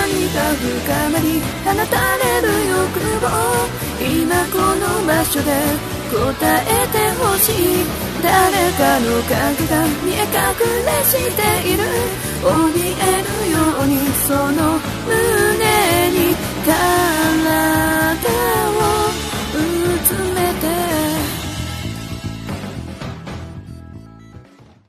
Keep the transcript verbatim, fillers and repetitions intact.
何か深まり放たれる欲望、今この場所で答えてほしい。誰かの影が見え隠れしている、怯えるようにその胸にから